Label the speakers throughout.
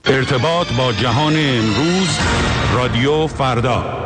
Speaker 1: ارتباط با جهان امروز، رادیو فردا.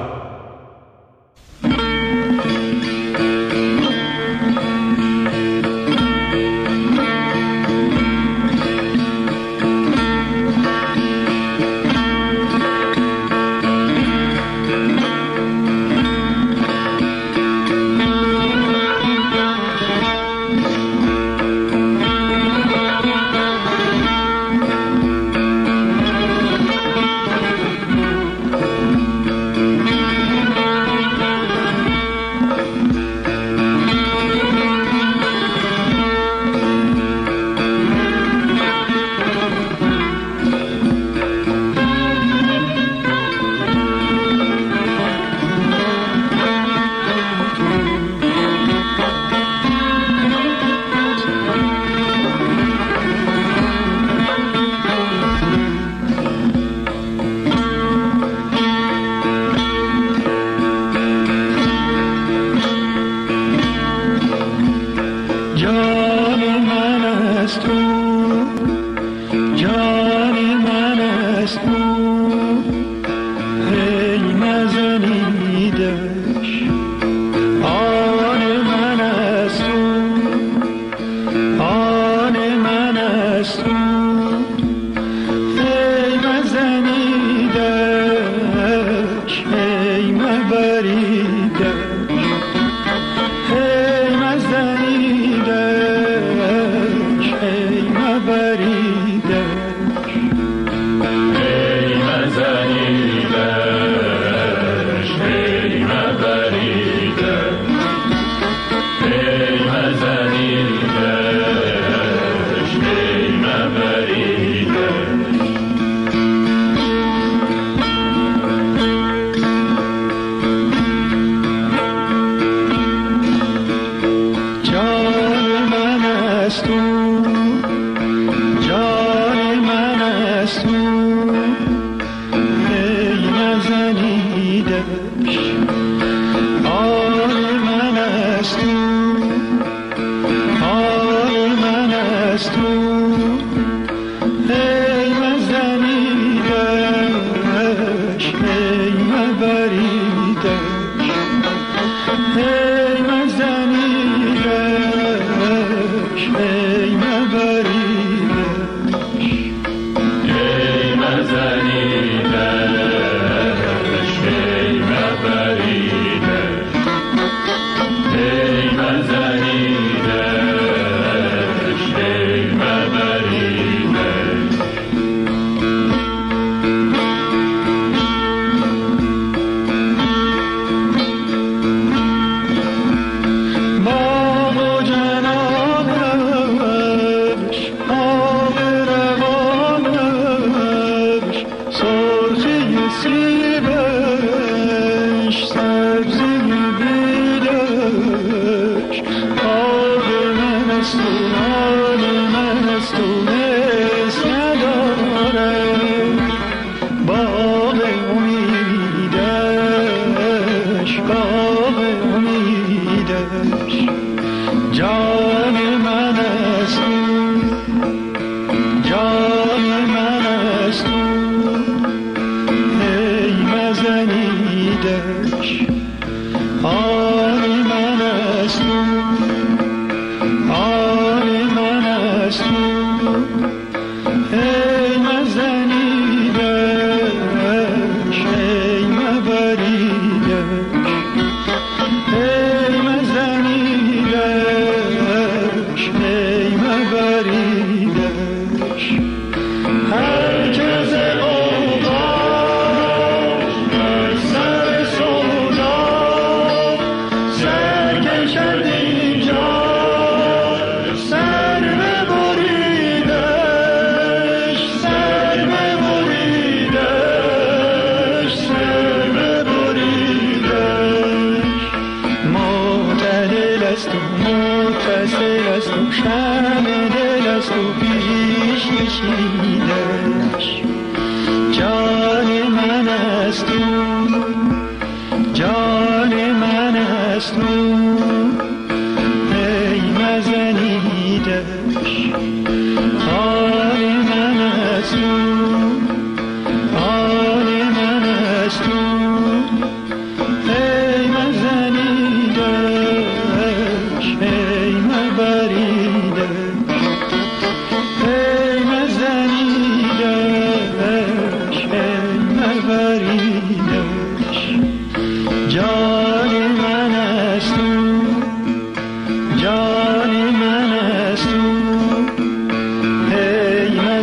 Speaker 2: آن من است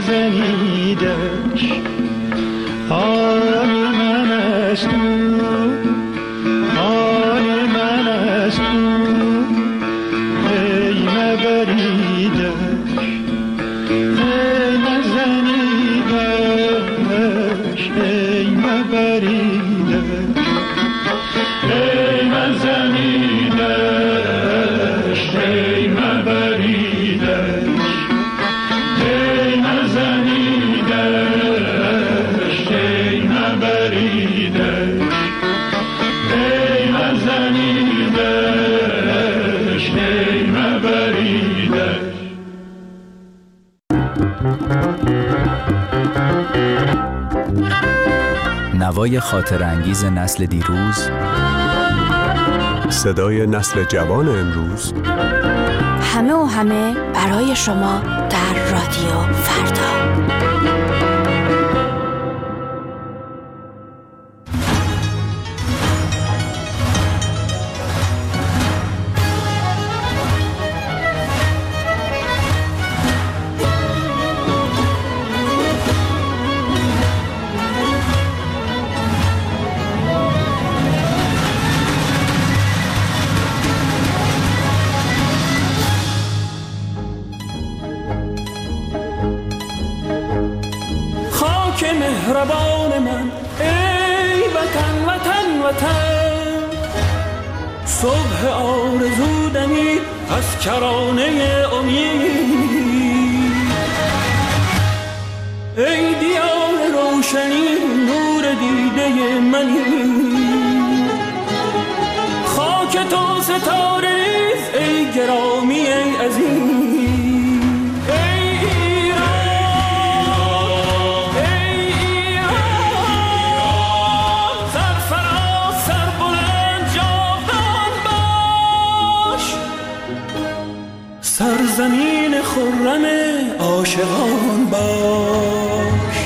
Speaker 2: نزنیدش حال من است او حال من است او ای مبریدش ای نزنیدش ای مبریدش ای نزنیدش ای مبریدش ای نزنیدش ای مبریدش ای نزنیدش ای مبریدش.
Speaker 3: نوای خاطر انگیز نسل دیروز،
Speaker 4: صدای نسل جوان امروز،
Speaker 5: همه و همه برای شما در رادیو فردا.
Speaker 2: مهربان من ای وطن وطن وطن، صبح آرزو دمید از کرانه امید، ای دیار روشنی نور دیده منی، خاک تو ستاره ریز ای گرامی ای عزیز، سرزمین خرم عاشقان باش.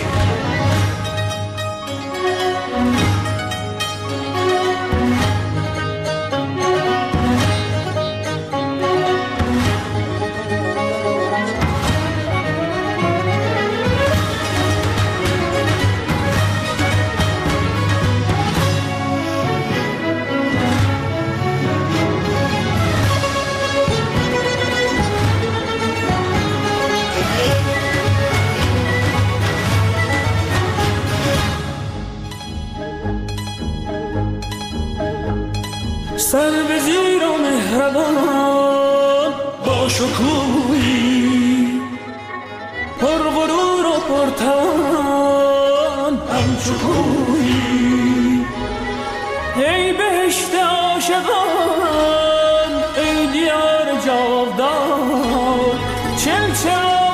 Speaker 2: سر به زیر و مهربان با شکوهی، پر غرور و پرتوان همچو کوهی، ای بهشت عاشقان ای دیار جاودان، چلچراغ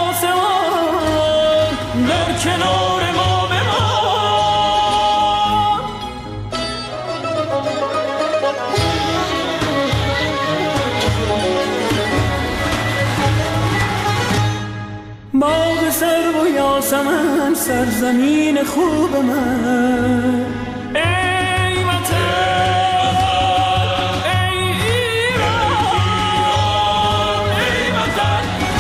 Speaker 2: آسمان در کنار ما بمان. باغ سرو و یاسمن سرزمین خوب من، ای وطن ای ایران ای وطن.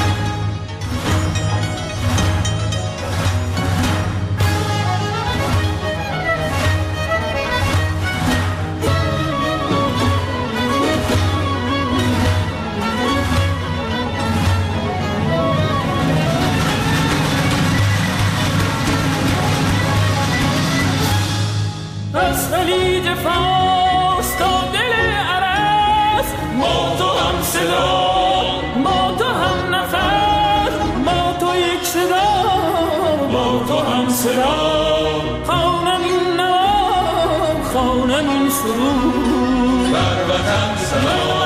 Speaker 2: از خلیج فارس تا دل عرس، ما تو هم صدا ما تو هم نفس، ما تو یک صدا ما تو هم صدا، خوانم این نام خوانم این سرود، بر وطن سلام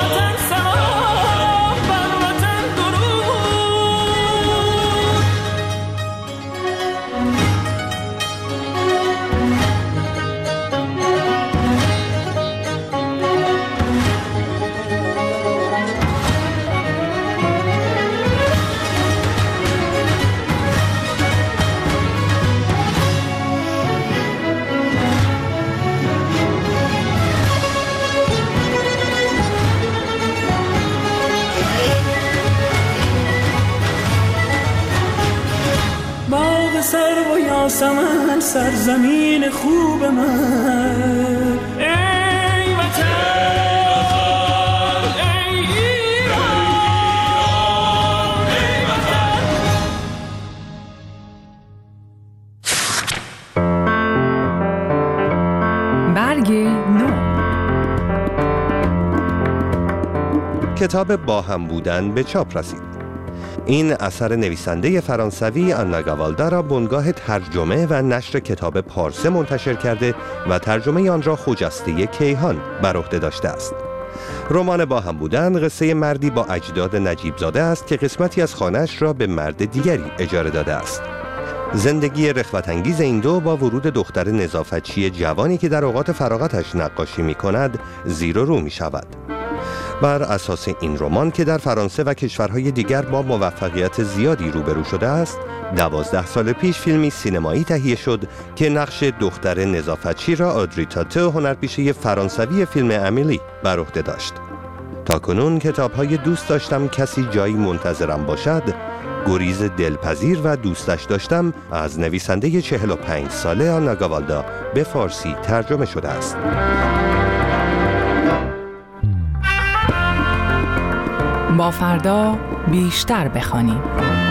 Speaker 2: بر وطن درود. باد سرو و یاسمن سرزمین خوب من. ای وطن ای ایران ای وطن.
Speaker 6: برگ نو.
Speaker 7: کتاب با هم بودن به چاپ رسید. این اثر نویسنده فرانسوی آنا گاوالدا را بنگاه ترجمه و نشر کتاب پارسه منتشر کرده و ترجمه آن را خجسته کیهان بر عهده داشته است. رمان با هم بودن قصه مردی با اجداد نجیب زاده است که قسمتی از خانه‌اش را به مرد دیگری اجاره داده است. زندگی رغبت‌انگیز این دو با ورود دختر نظافتچی جوانی که در اوقات فراغتش نقاشی می‌کند زیر و رو می‌شود. بر اساس این رمان که در فرانسه و کشورهای دیگر با موفقیت زیادی روبرو شده است، 12 سال پیش فیلمی سینمایی تهیه شد که نقش دختر نظافتچی را آدری تاتو، هنرپیشه فرانسوی فیلم امیلی، بر عهده داشت. تاکنون کتاب‌های دوست داشتم کسی جایی منتظرم باشد، گریز دلپذیر و دوستش داشتم از نویسنده 45 ساله آنا گاوالدا به فارسی ترجمه شده است.
Speaker 6: با فردا بیشتر بخوانیم.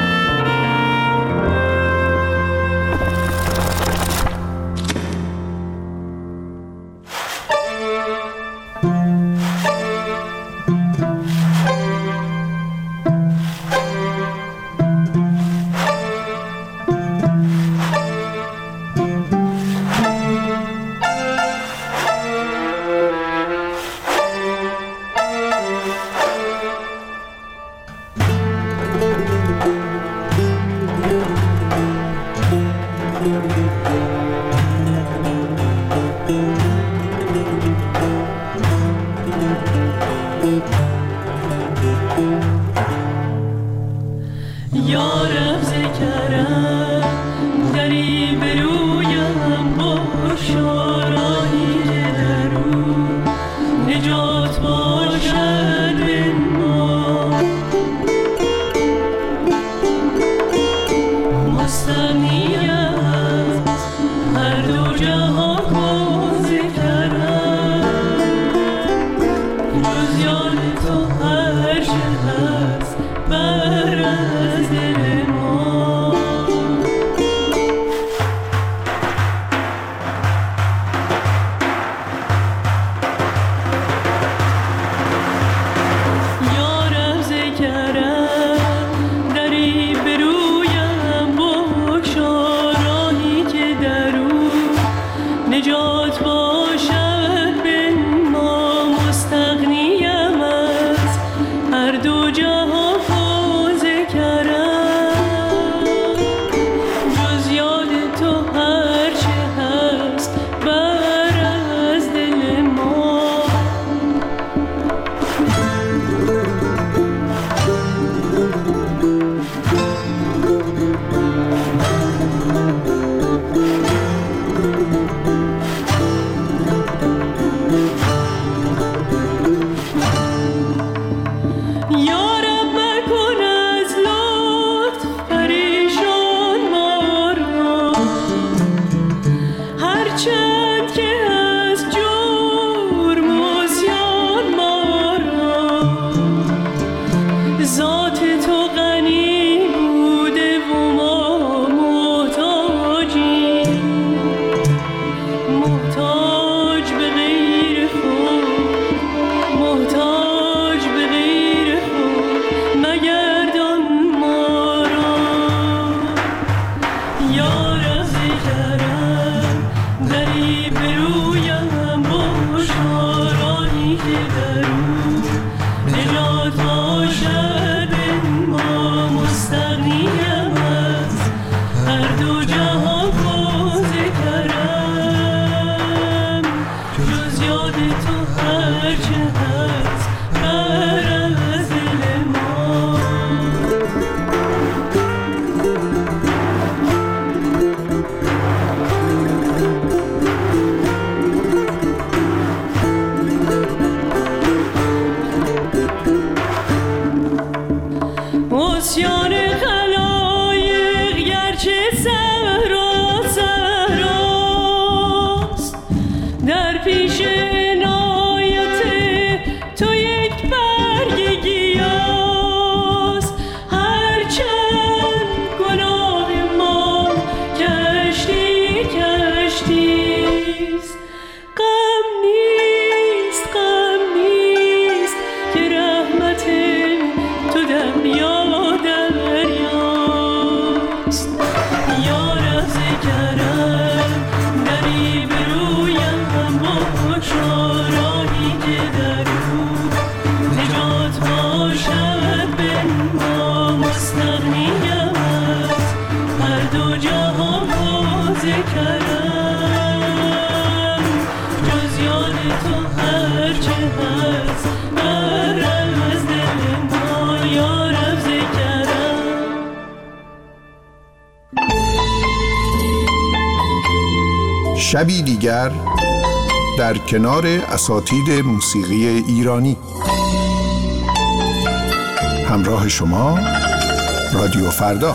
Speaker 2: یارم ذکرم دری برویم با شارانی درو نجات باشد به ما مستغنی از هر دو جهان کن ذکرم جز یاد تو هر چه هست بر از دل ما. یارم ذکرم دری برویم بگشا راهی که درو نجات باشد به ما مستغنیم از هر دو جهان اسیان خلایق گرچه کرم جز یاد تو هرچه هست نرم از دل ما یارم ذکرم.
Speaker 8: شبی دیگر در کنار اساتید موسیقی ایرانی. همراه شما رادیو فردا.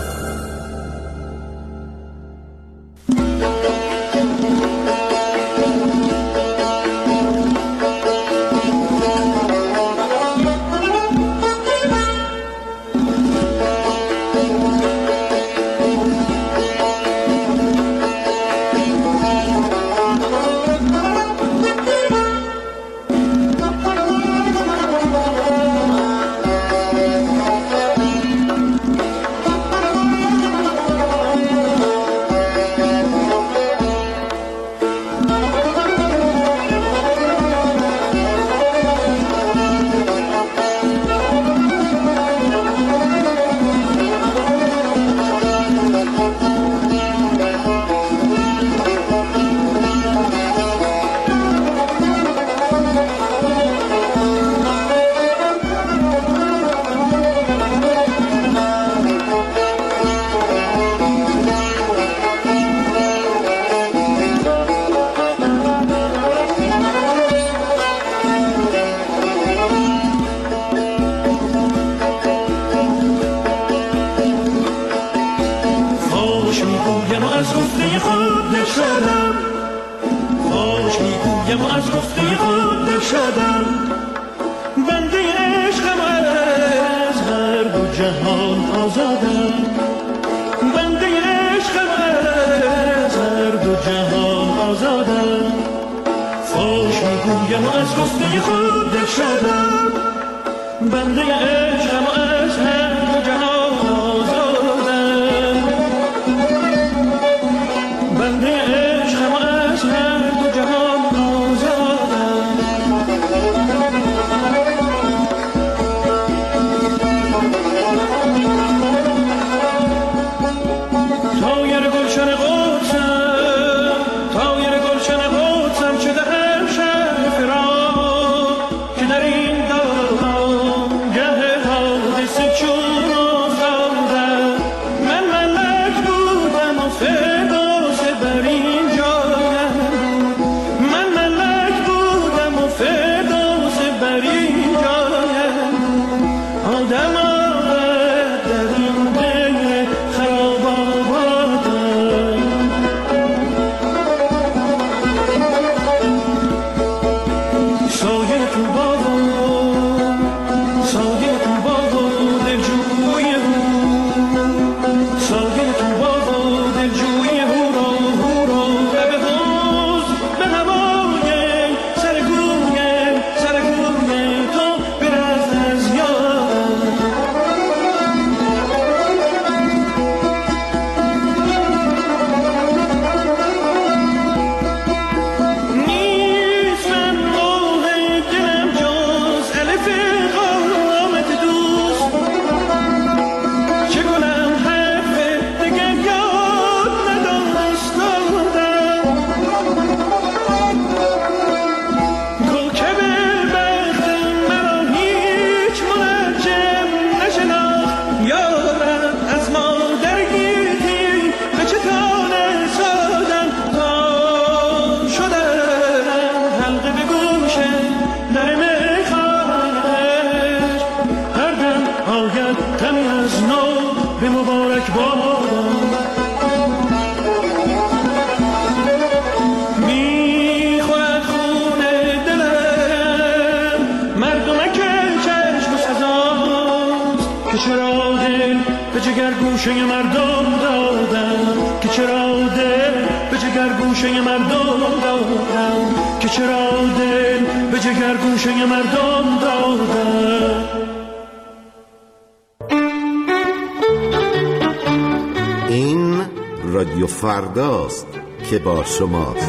Speaker 9: این رادیو فرداست که با شماست.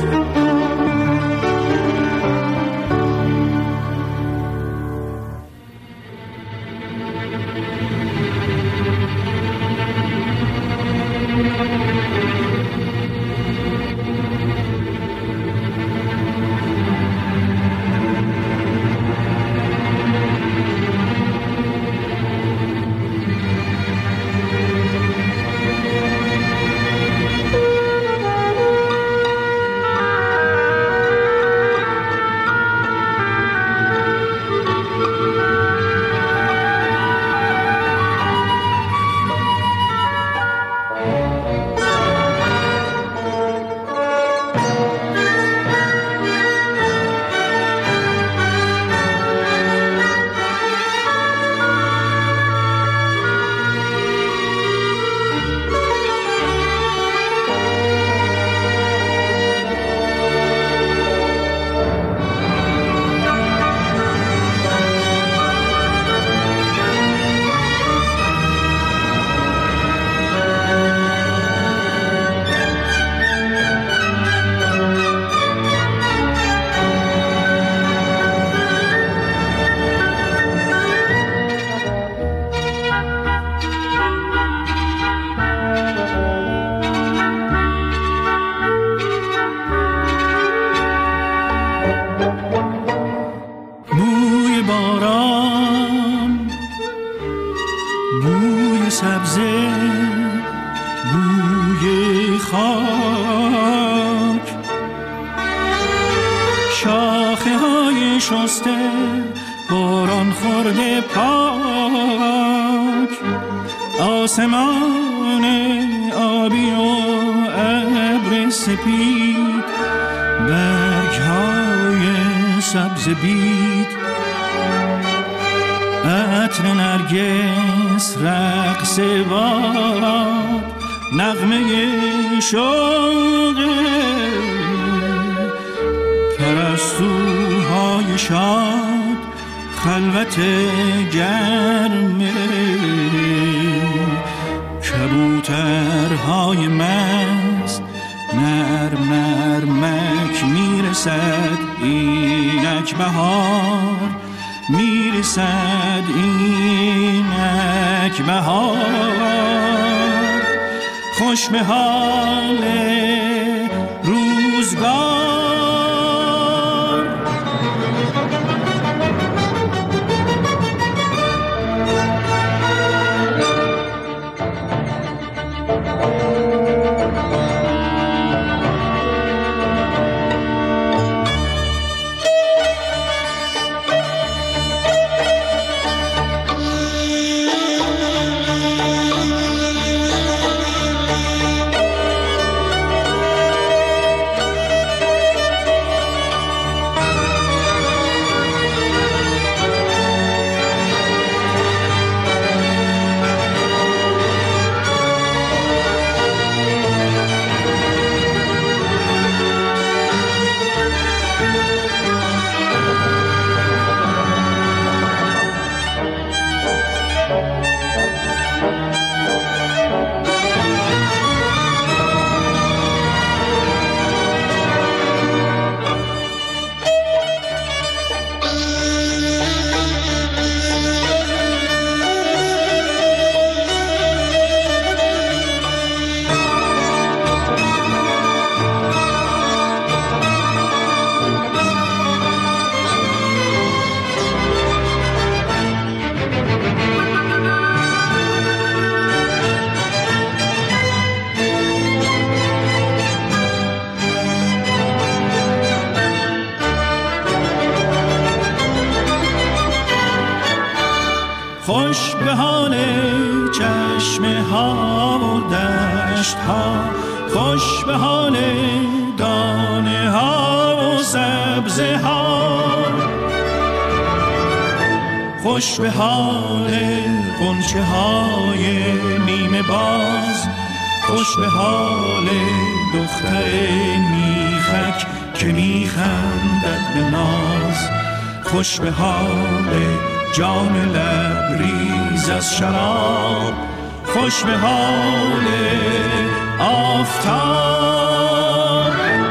Speaker 2: خاک، شاخه های شسته باران خورده پاک، آسمان آبی و ابر سپید، برگ های سبز بید، عطر نرگس رقص باد، نغمه شوق پرستوهای شاد، خلوت گرم کبوترهای مست، نرم نرمک میرسد اینک بهار، میرسد اینک بهار، خوش به حال روزگار. خوش به حال چشمه ها و دشت ها، خوش به حال دانه ها و سبزه ها، خوش به حال غنچه های نیمه باز، خوش به حال دختر میخک که میخندد به ناز، خوش به حال جام لبریز از شراب، خوش به حال آفتاب.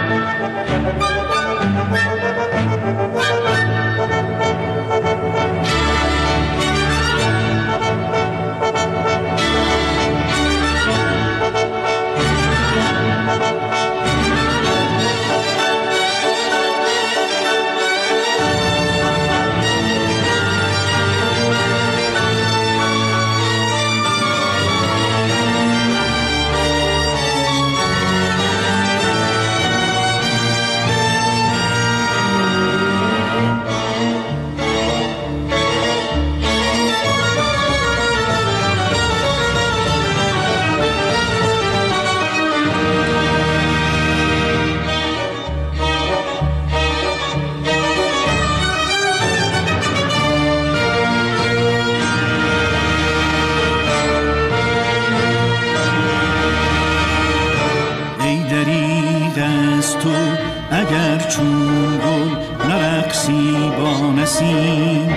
Speaker 2: اگر چون گل نرقصی با نسیم،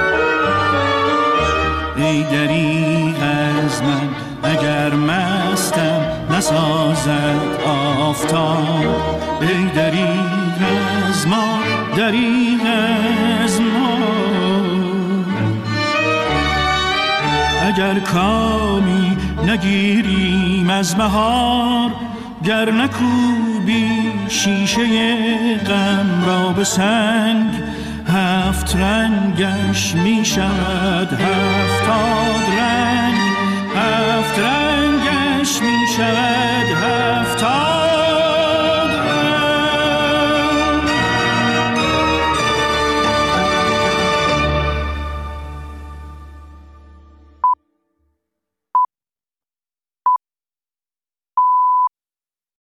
Speaker 2: ای دریغ از من اگر مستم نسازد آفتاب، ای دریغ از ما، دریغ از ما. اگر کامی نگیریم از بهار، گر نکوبی شیشه غم را به سنگ، هفت رنگش می شود 70 رنگ، هفت رنگش می شود